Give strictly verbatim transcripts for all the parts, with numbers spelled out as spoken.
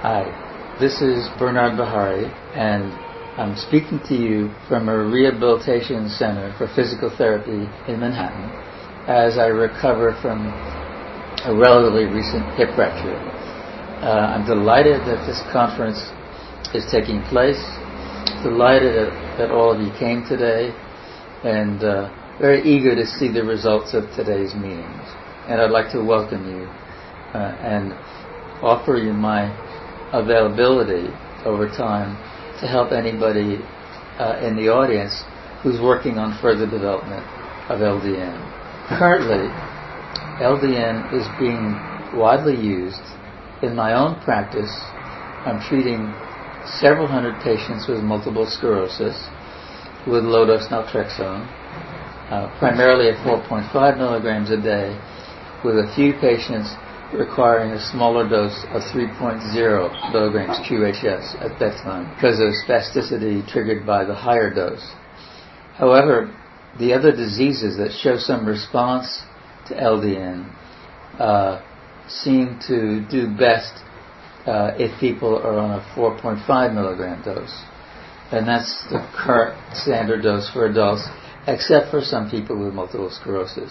Hi, this is Bernard Bahari, and I'm speaking to you from a rehabilitation center for physical therapy in Manhattan as I recover from a relatively recent hip fracture. Uh, I'm delighted that this conference is taking place, delighted that, that all of you came today, and uh, very eager to see the results of today's meetings. And I'd like to welcome you uh, and offer you my availability over time to help anybody uh, in the audience who's working on further development of L D N. Currently, L D N is being widely used. In my own practice, I'm treating several hundred patients with multiple sclerosis with low-dose naltrexone, uh, primarily at four point five milligrams a day, with a few patients requiring a smaller dose of three point zero milligrams Q H S at bedtime because of spasticity triggered by the higher dose. However, the other diseases that show some response to L D N uh, seem to do best uh, if people are on a four point five milligram dose. And that's the current standard dose for adults, except for some people with multiple sclerosis.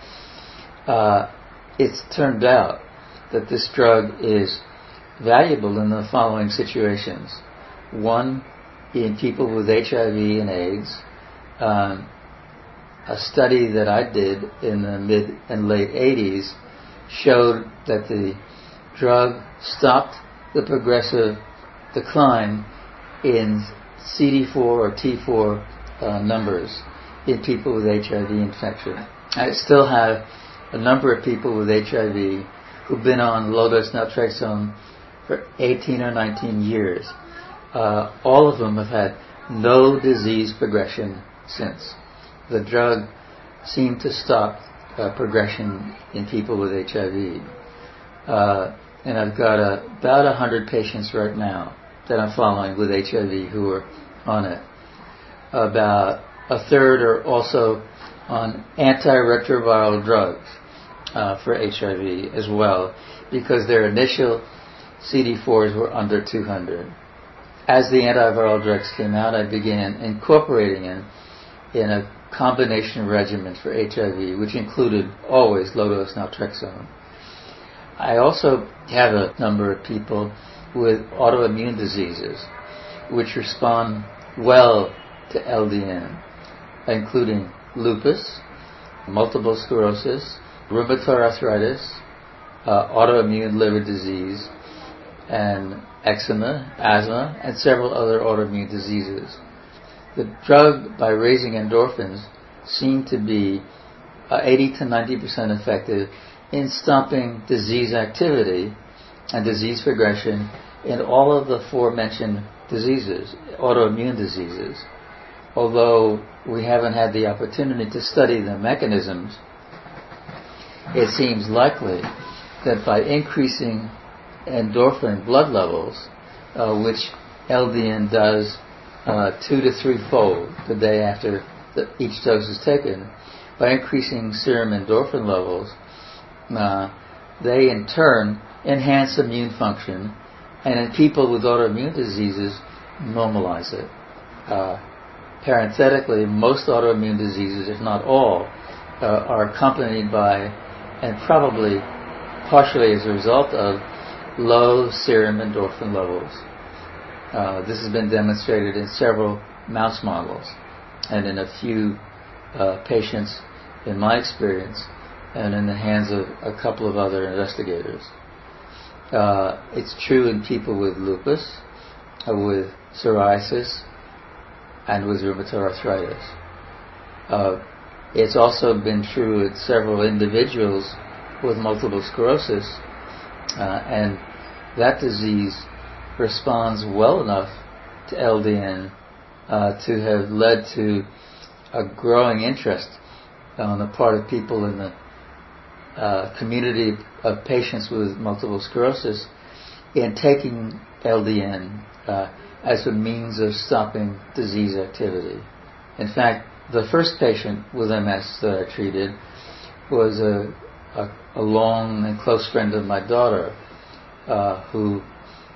Uh, it's turned out that this drug is valuable in the following situations. One, in people with H I V and AIDS. Um, a study that I did in the mid and late eighties showed that the drug stopped the progressive decline in C D four or T four uh, numbers in people with H I V infection. I still have a number of people with H I V who've been on low-dose naltrexone for eighteen or nineteen years. Uh, all of them have had no disease progression since. The drug seemed to stop uh, progression in people with H I V. Uh, and I've got a, about one hundred patients right now that I'm following with H I V who are on it. About a third are also on antiretroviral drugs uh, for H I V as well, because their initial C D fours were under two hundred. As the antiviral drugs came out, I began incorporating it in a combination regimen for H I V, which included always low-dose naltrexone. I also have a number of people with autoimmune diseases which respond well to L D N, including lupus, multiple sclerosis, rheumatoid arthritis, uh, autoimmune liver disease, and eczema, asthma, and several other autoimmune diseases. The drug, by raising endorphins, seemed to be uh, eighty to ninety percent effective in stopping disease activity and disease progression in all of the aforementioned diseases, autoimmune diseases. Although we haven't had the opportunity to study the mechanisms, it seems likely that by increasing endorphin blood levels, uh, which L D N does uh, two to three fold the day after the, each dose is taken, by increasing serum endorphin levels, uh, they in turn enhance immune function, and in people with autoimmune diseases, normalize it. Uh, parenthetically, most autoimmune diseases, if not all, uh, are accompanied by, and probably partially as a result of, low serum endorphin levels. Uh, this has been demonstrated in several mouse models and in a few uh, patients in my experience and in the hands of a couple of other investigators. Uh, it's true in people with lupus, uh, with psoriasis, and with rheumatoid arthritis. Uh, it's also been true in several individuals with multiple sclerosis, uh, and that disease responds well enough to L D N uh, to have led to a growing interest on the part of people in the uh, community of patients with multiple sclerosis in taking L D N uh, as a means of stopping disease activity. In fact, the first patient with M S that I treated was a, a, a long and close friend of my daughter, uh, who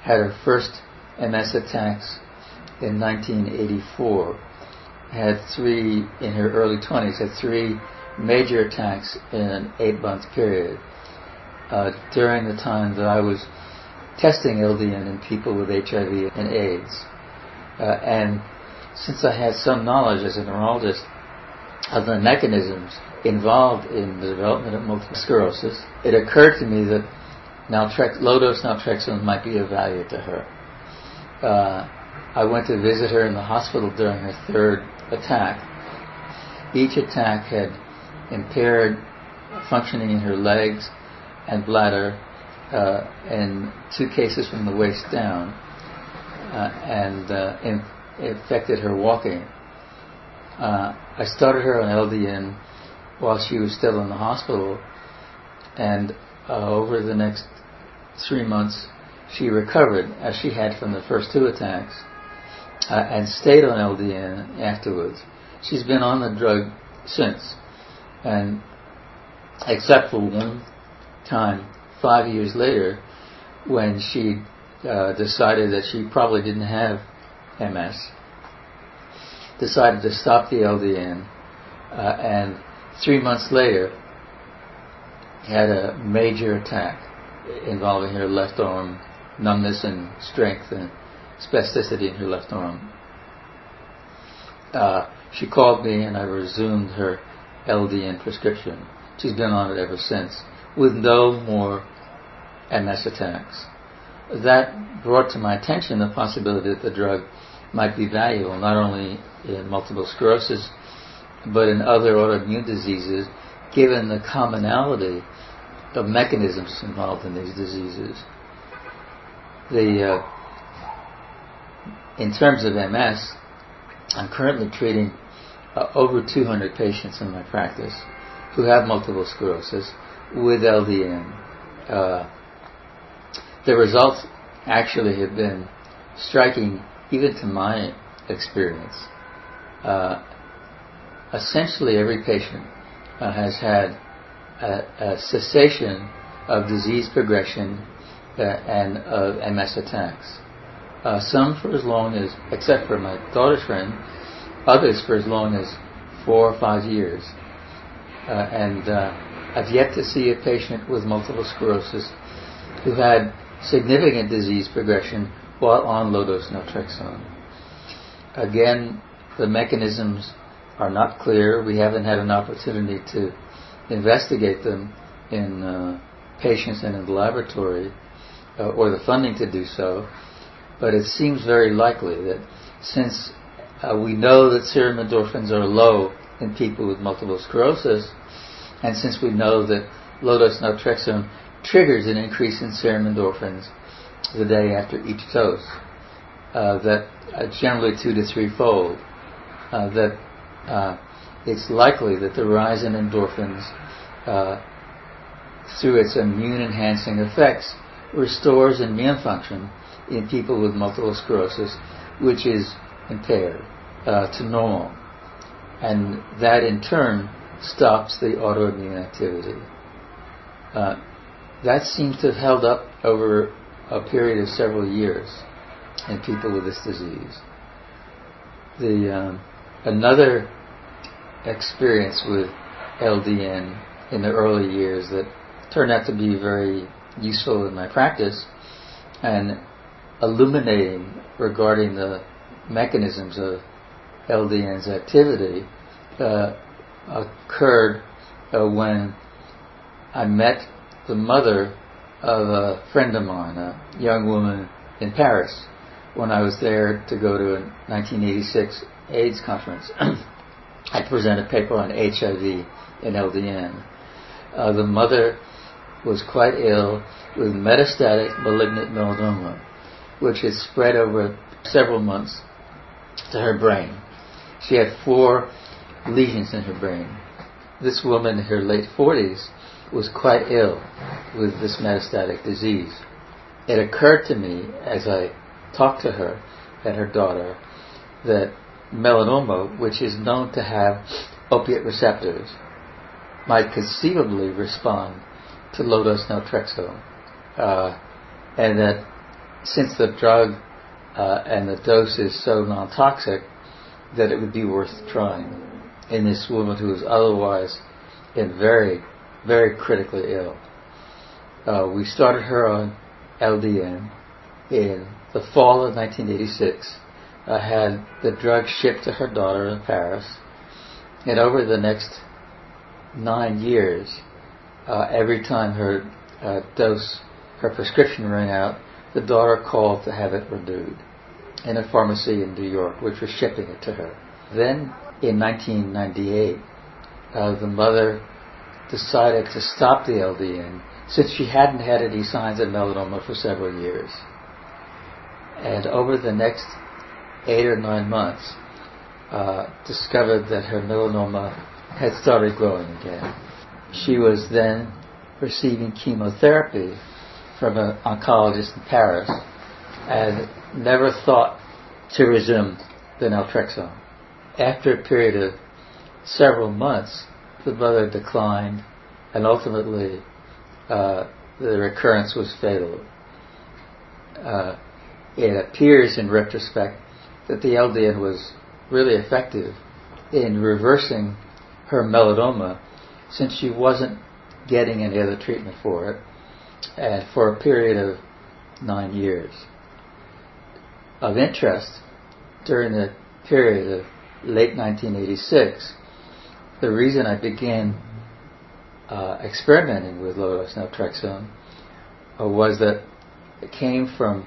had her first M S attacks in nineteen eighty-four. Had three, in her early twenties, had three major attacks in an eight-month period uh, during the time that I was testing L D N in people with H I V and AIDS. Uh, and since I had some knowledge as a neurologist of the mechanisms involved in the development of multiple sclerosis, it occurred to me that naltrex- low-dose naltrexone might be of value to her. Uh, I went to visit her in the hospital during her third attack. Each attack had impaired functioning in her legs and bladder, uh, in two cases from the waist down, uh, and uh, in, affected her walking. Uh, I started her on L D N while she was still in the hospital, and uh, over the next three months she recovered, as she had from the first two attacks, uh, and stayed on L D N afterwards. She's been on the drug since, and except for one time, five years later, when she uh, decided that she probably didn't have M S, decided to stop the L D N, uh, and three months later had a major attack involving her left arm, numbness and strength and spasticity in her left arm. Uh, she called me and I resumed her L D N prescription. She's been on it ever since, with no more M S attacks. That brought to my attention the possibility that the drug might be valuable not only in multiple sclerosis but in other autoimmune diseases, given the commonality of mechanisms involved in these diseases. The uh, in terms of M S, I'm currently treating uh, over two hundred patients in my practice who have multiple sclerosis with L D N. Uh, the results actually have been striking, even to my experience. Uh, essentially, every patient uh, has had a, a cessation of disease progression uh, and of M S attacks. Uh, some for as long as, except for my daughter's friend, others for as long as four or five years. Uh, and uh, I've yet to see a patient with multiple sclerosis who had significant disease progression while on low-dose naltrexone. Again, the mechanisms are not clear. We haven't had an opportunity to investigate them in uh, patients and in the laboratory, uh, or the funding to do so. But it seems very likely that since uh, we know that serum endorphins are low in people with multiple sclerosis, and since we know that low-dose naltrexone triggers an increase in serum endorphins the day after each dose, uh, that uh, generally two to three-fold, uh, that uh, it's likely that the rise in endorphins, uh, through its immune-enhancing effects, restores immune function in people with multiple sclerosis, which is impaired, uh, to normal. And that in turn stops the autoimmune activity. Uh, that seems to have held up over a period of several years in people with this disease. The um, another experience with L D N in the early years that turned out to be very useful in my practice and illuminating regarding the mechanisms of L D N's activity uh, occurred uh, when I met the mother of a friend of mine, a young woman in Paris, when I was there to go to a nineteen eighty-six AIDS conference. I presented a paper on H I V and L D N. Uh, the mother was quite ill with metastatic malignant melanoma, which had spread over several months to her brain. She had four lesions in her brain. This woman in her late forties was quite ill with this metastatic disease. It occurred to me as I talked to her and her daughter that melanoma, which is known to have opiate receptors, might conceivably respond to low-dose naltrexone, uh, and that since the drug uh, and the dose is so non-toxic, that it would be worth trying in this woman who was otherwise in very, very critically ill. Uh, we started her on L D N in the fall of nineteen eighty-six. I had the drug shipped to her daughter in Paris, and over the next nine years, uh, every time her uh, dose, her prescription ran out, the daughter called to have it renewed in a pharmacy in New York, which was shipping it to her. Then, in nineteen ninety-eight, uh, the mother decided to stop the L D N since she hadn't had any signs of melanoma for several years. And over the next eight or nine months, uh, discovered that her melanoma had started growing again. She was then receiving chemotherapy from an oncologist in Paris and never thought to resume the naltrexone. After a period of several months, the mother declined, and ultimately uh, the recurrence was fatal. Uh, it appears in retrospect that the L D N was really effective in reversing her melanoma, since she wasn't getting any other treatment for it, and for a period of nine years. Of interest, during the period of late nineteen eighty-six, the reason I began uh, experimenting with low-dose naltrexone uh, was that it came from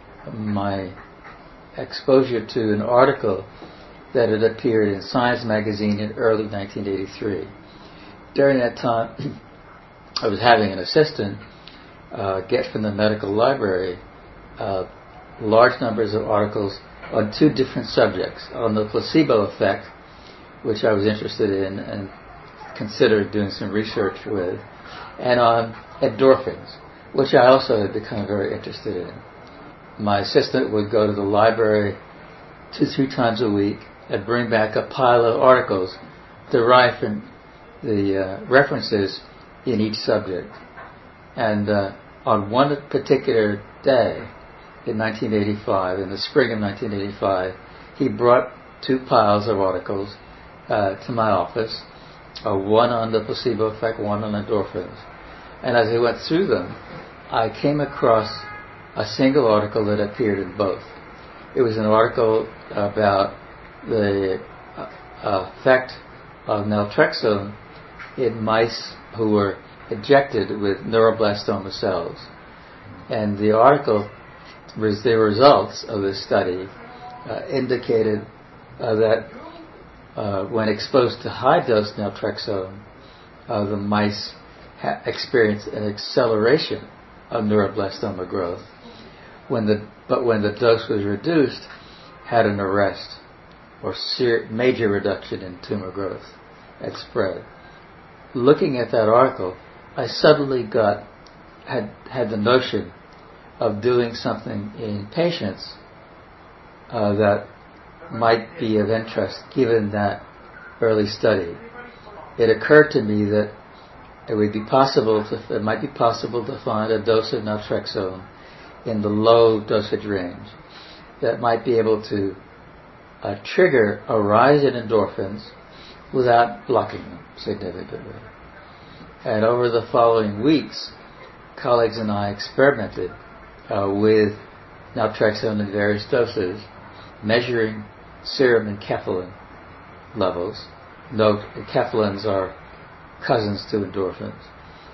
my exposure to an article that had appeared in Science magazine in early nineteen eighty-three. During that time, I was having an assistant uh, get from the medical library uh, large numbers of articles on two different subjects: on the placebo effect, which I was interested in and considered doing some research with, and on endorphins, which I also had become very interested in. My assistant would go to the library two, three times a week and bring back a pile of articles derived from the uh, references in each subject. And uh, on one particular day in nineteen eighty-five, in the spring of nineteen eighty-five, he brought two piles of articles uh, to my office, uh, one on the placebo effect, one on endorphins. And as I went through them, I came across a single article that appeared in both. It was an article about the uh, effect of naltrexone in mice who were injected with neuroblastoma cells. And the article, was the results of this study uh, indicated uh, that uh, when exposed to high-dose naltrexone, uh, the mice ha- experienced an acceleration of neuroblastoma growth. When the but when the dose was reduced, had an arrest or ser- major reduction in tumor growth and spread. Looking at that article, I suddenly got had had the notion of doing something in patients uh, that might be of interest given that early study. It occurred to me that it would be possible to, it might be possible to find a dose of naltrexone in the low dosage range that might be able to uh, trigger a rise in endorphins without blocking them significantly. And over the following weeks, colleagues and I experimented uh, with naltrexone in various doses, measuring serum enkephalin levels. Note, enkephalins are cousins to endorphins.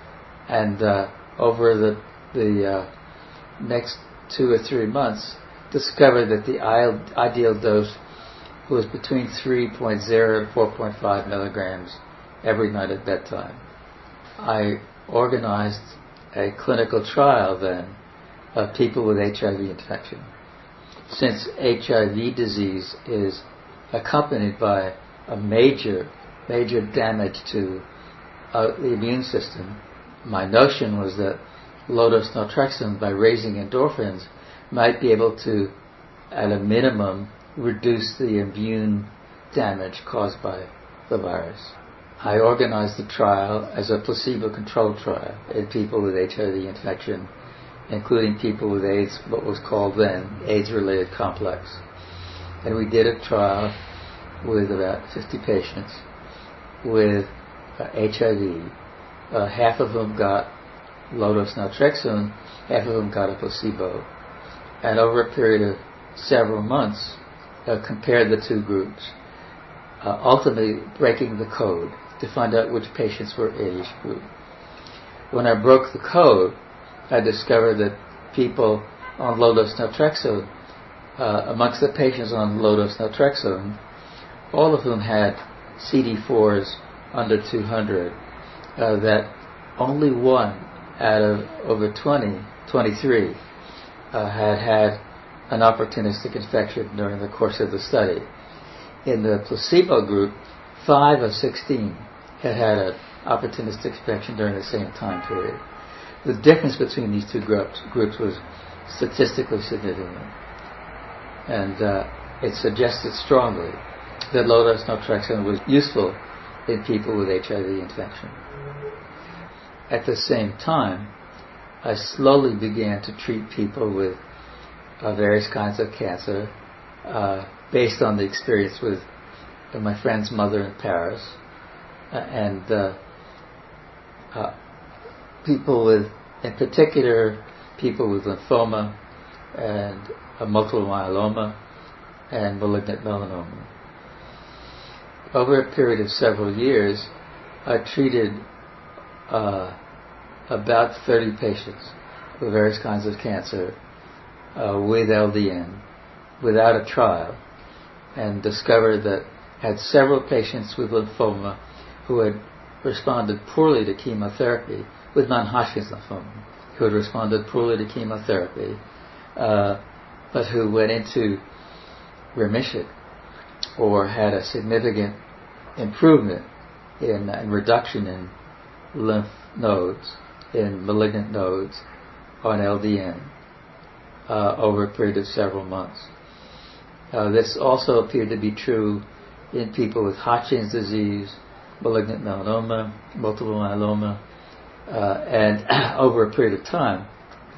And uh, over the the uh, next two or three months, discovered that the ideal dose was between three point zero and four point five milligrams every night at bedtime. I organized a clinical trial then of people with H I V infection. Since H I V disease is accompanied by a major, major damage to uh, the immune system, my notion was that low-dose naltrexone, by raising endorphins, might be able to, at a minimum, reduce the immune damage caused by the virus. I organized the trial as a placebo-controlled trial in people with H I V infection including people with AIDS, what was called then AIDS-related complex. And we did a trial with about fifty patients with uh, H I V, uh, half of whom got low-dose naltrexone, half of whom got a placebo. And over a period of several months, uh, compared the two groups, uh, ultimately breaking the code to find out which patients were in each group. When I broke the code, I discovered that people on low-dose naltrexone, uh, amongst the patients on low-dose naltrexone, all of whom had C D fours under two hundred, uh, that only one out of over twenty, twenty-three, uh, had had an opportunistic infection during the course of the study. In the placebo group, five of sixteen had had an opportunistic infection during the same time period. The difference between these two groups, groups was statistically significant. And uh, it suggested strongly that low-dose naltrexone was useful in people with H I V infection. At the same time, I slowly began to treat people with uh, various kinds of cancer uh, based on the experience with uh, my friend's mother in Paris uh, and uh, uh, people with, in particular, people with lymphoma and uh, multiple myeloma and malignant melanoma. Over a period of several years, I treated uh, about thirty patients with various kinds of cancer uh, with L D N without a trial, and discovered that I had several patients with lymphoma who had responded poorly to chemotherapy, with non-Hodgkin's lymphoma, who had responded poorly to chemotherapy, uh, but who went into remission or had a significant improvement in, in reduction in lymph nodes, in malignant nodes on L D N uh, over a period of several months. Uh, this also appeared to be true in people with Hodgkin's disease, malignant melanoma, multiple myeloma, uh, and over a period of time,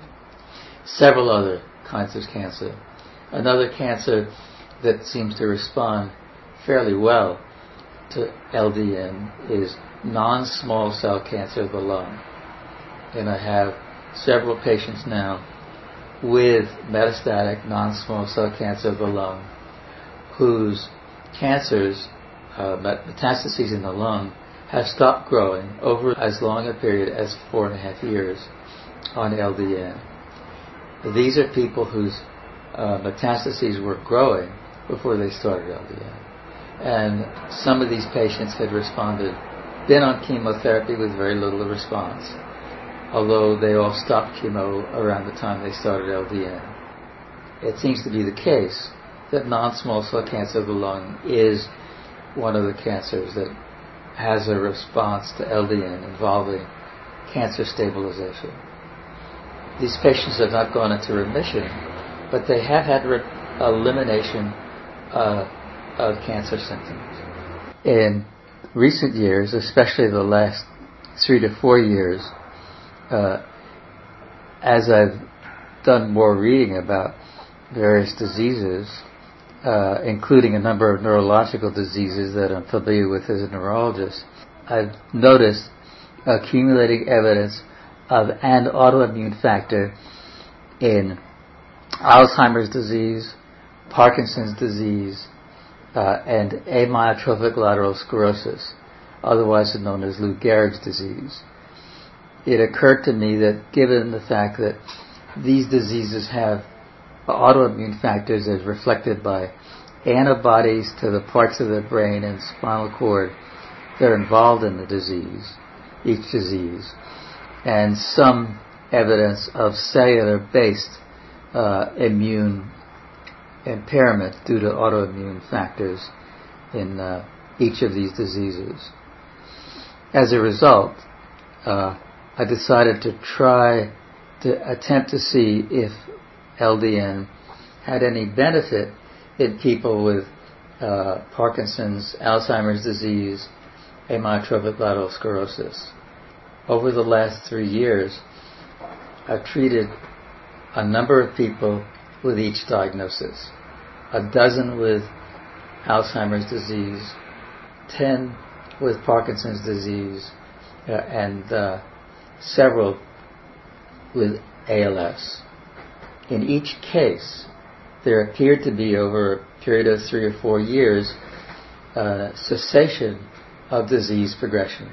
several other kinds of cancer. Another cancer that seems to respond fairly well to L D N is non-small cell cancer of the lung. And I have several patients now with metastatic non-small cell cancer of the lung whose cancers, uh, metastases in the lung, have stopped growing over as long a period as four and a half years on L D N. These are people whose uh, metastases were growing before they started L D N. And some of these patients had responded, been on chemotherapy with very little response, although they all stopped chemo around the time they started L D N. It seems to be the case that non-small cell cancer of the lung is one of the cancers that has a response to L D N involving cancer stabilization. These patients have not gone into remission, but they have had re- elimination uh, of cancer symptoms. In recent years, especially the last three to four years, uh, as I've done more reading about various diseases, uh, including a number of neurological diseases that I'm familiar with as a neurologist, I've noticed accumulating evidence of an autoimmune factor in Alzheimer's disease, Parkinson's disease, uh, and amyotrophic lateral sclerosis, otherwise known as Lou Gehrig's disease. It occurred to me that given the fact that these diseases have autoimmune factors as reflected by antibodies to the parts of the brain and spinal cord that are involved in the disease, each disease, and some evidence of cellular-based uh, immune impairment due to autoimmune factors in uh, each of these diseases. As a result, uh, I decided to try to attempt to see if L D N had any benefit in people with uh, Parkinson's, Alzheimer's disease, amyotrophic lateral sclerosis. Over the last three years, I've treated a number of people with each diagnosis. A dozen with Alzheimer's disease, ten with Parkinson's disease, uh, and uh, several with A L S. In each case, there appeared to be, over a period of three or four years, uh, cessation of disease progression.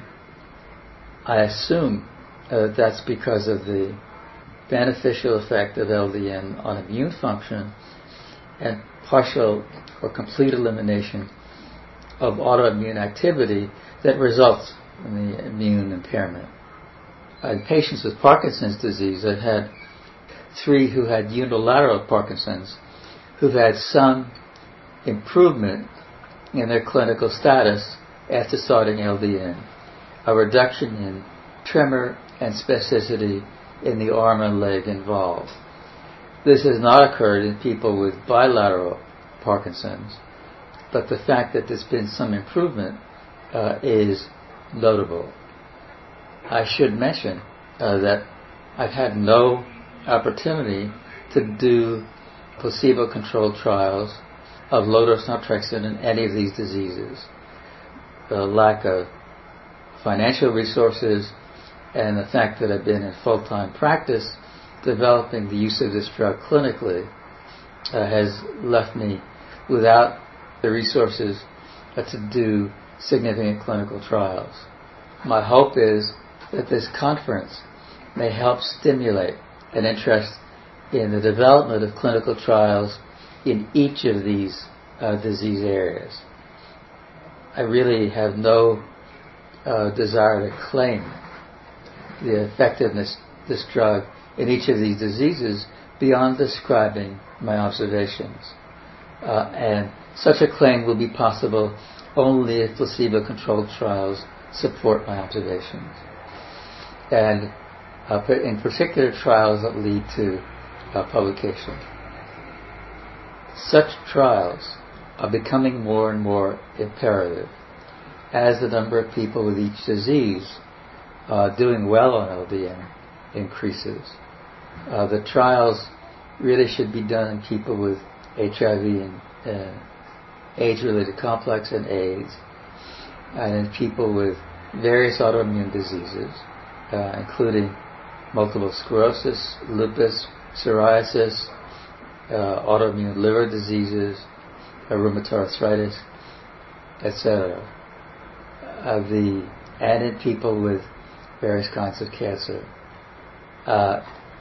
I assume uh, that's because of the beneficial effect of L D N on immune function and partial or complete elimination of autoimmune activity that results in the immune impairment. In patients with Parkinson's disease, I've had three who had unilateral Parkinson's who've had some improvement in their clinical status after starting L D N, a reduction in tremor and spasticity in the arm and leg involved. This has not occurred in people with bilateral Parkinson's, but the fact that there's been some improvement uh, is notable. I should mention uh, that I've had no opportunity to do placebo-controlled trials of low-dose naltrexone in any of these diseases. The lack of financial resources and the fact that I've been in full-time practice developing the use of this drug clinically uh, has left me without the resources uh, to do significant clinical trials. My hope is that this conference may help stimulate an interest in the development of clinical trials in each of these uh, disease areas. I really have no uh, desire to claim the effectiveness of this drug in each of these diseases beyond describing my observations. Uh, and such a claim will be possible only if placebo-controlled trials support my observations. And uh, in particular trials that lead to uh, publication. Such trials are becoming more and more imperative as the number of people with each disease uh, doing well on L D N increases. Uh, the trials really should be done in people with H I V and uh, age-related complex and AIDS, and in people with various autoimmune diseases, uh, including multiple sclerosis, lupus, psoriasis, uh, autoimmune liver diseases, uh, rheumatoid arthritis, et cetera. Uh, the and in people with various kinds of cancer. Uh,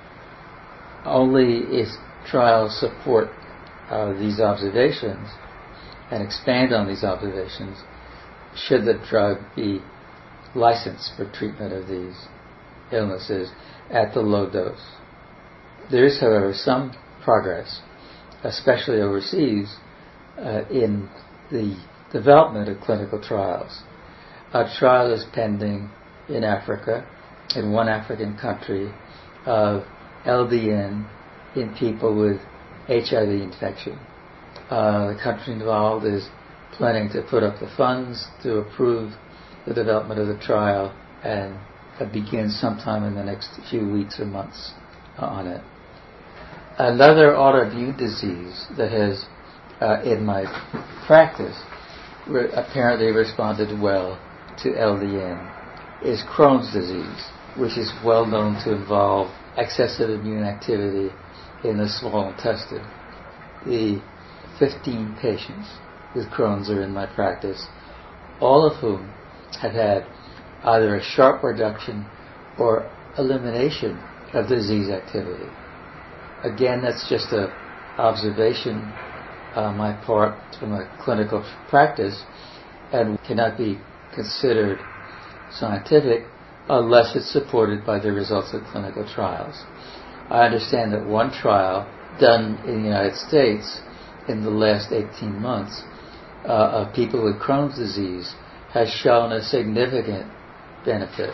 only if trials support uh, these observations and expand on these observations should the drug be licensed for treatment of these illnesses at the low dose. There is, however, some progress, especially overseas, uh, in the development of clinical trials. A trial is pending in Africa, in one African country, of L D N in people with H I V infection. Uh, the country involved is planning to put up the funds to approve the development of the trial and uh, begin sometime in the next few weeks or months uh, on it. Another autoimmune disease that has, uh, in my practice, re- apparently responded well to L D N is Crohn's disease, which is well known to involve excessive immune activity in the small intestine. The fifteen patients with Crohn's are in my practice, all of whom have had either a sharp reduction or elimination of disease activity. Again, that's just an observation on my part from a clinical practice and cannot be considered scientific unless it's supported by the results of clinical trials. I understand that one trial done in the United States in the last eighteen months uh, of people with Crohn's disease has shown a significant benefit.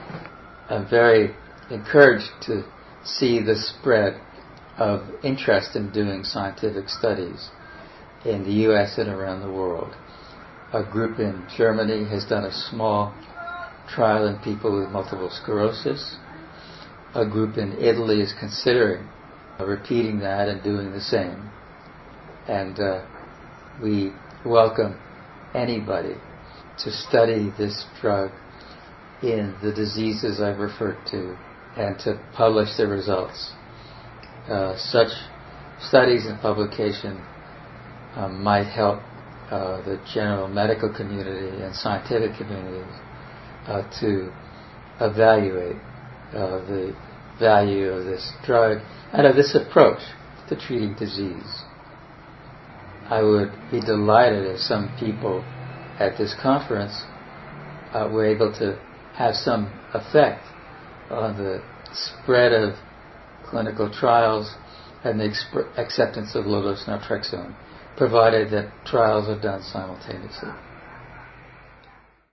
I'm very encouraged to see the spread of interest in doing scientific studies in the U S and around the world. A group in Germany has done a small trial in people with multiple sclerosis. A group in Italy is considering repeating that and doing the same. And uh, we welcome anybody to study this drug in the diseases I've referred to and to publish the results. Uh, such studies and publication um, might help uh, the general medical community and scientific communities uh, to evaluate uh, the value of this drug and of this approach to treating disease. I would be delighted if some people at this conference uh, were able to have some effect on the spread of clinical trials and the exp- acceptance of low-dose naltrexone, provided that trials are done simultaneously.